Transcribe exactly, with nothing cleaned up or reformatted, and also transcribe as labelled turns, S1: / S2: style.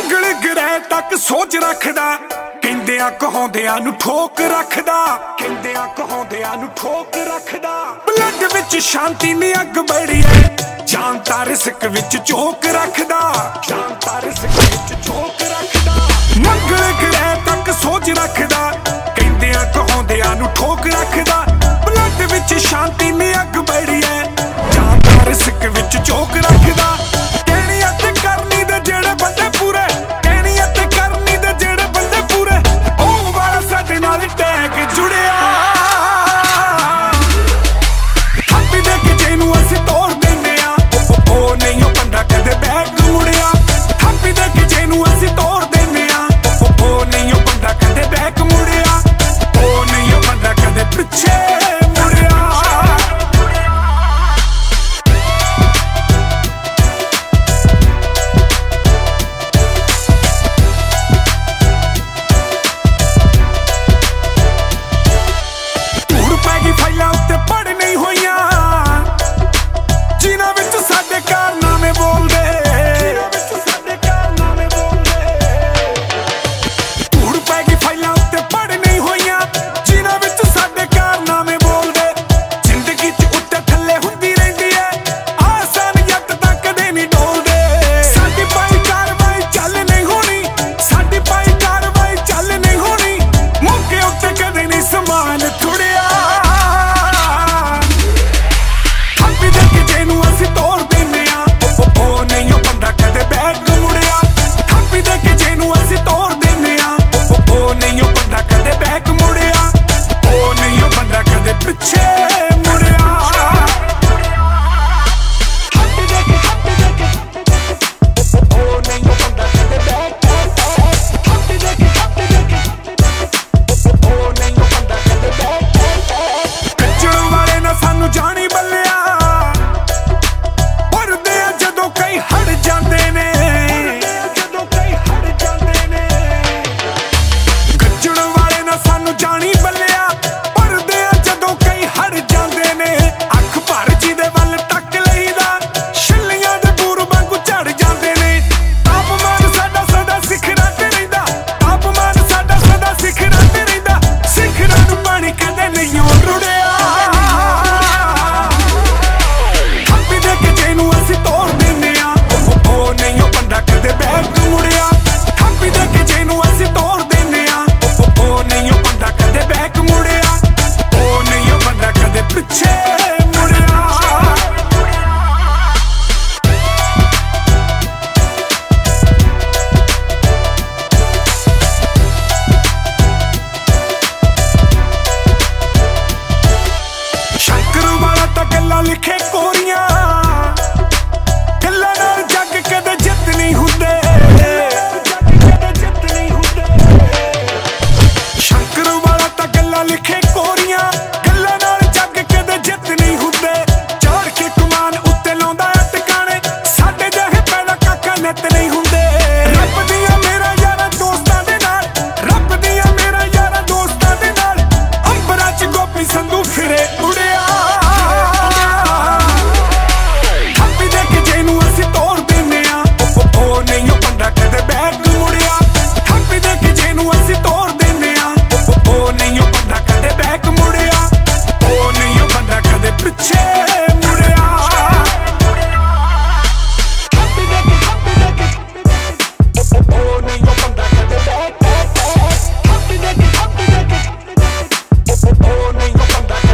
S1: ਮੰਗਲ ਗ੍ਰਹਿ ਤੱਕ ਸੋਚ ਰੱਖਦਾ, ਕਹਿੰਦਿਆਂ ਕਹਾਉਂਦਿਆਂ ਨੂੰ ਠੋਕ ਰੱਖਦਾ, ਕਹਿੰਦਿਆਂ ਕਹਾਉਂਦਿਆਂ ਨੂੰ ਠੋਕ ਰੱਖਦਾ। ਬਲੱਡ ਵਿੱਚ ਸ਼ਾਂਤੀ ਨੀ ਅੱਗ ਬੜੀ ਐ, ਜਾਨ ਤਾਂ ਰਿਸਕ ਵਿੱਚ ਝੋਕ ਰੱਖਦਾ, ਜਾਨ ਤਾਂ ਰਿਸਕ ਵਿੱਚ ਝੋਕ ਰੱਖਦਾ। ਮੰਗਲ ਗ੍ਰਹਿ ਤੱਕ ਸੋਚ ਰੱਖਦਾ, ਕਹਿੰਦਿਆਂ ਕਹਾਉਂਦਿਆਂ ਨੂੰ ਠੋਕ ਰੱਖਦਾ। ਬਲੱਡ ਵਿੱਚ ਸ਼ਾਂਤੀ ਨੀ ਅੱਗ ਬੜੀ ਐ, ਜਾਨ ਤਾਂ ਰਿਸਕ ਵਿੱਚ ਝੋਕ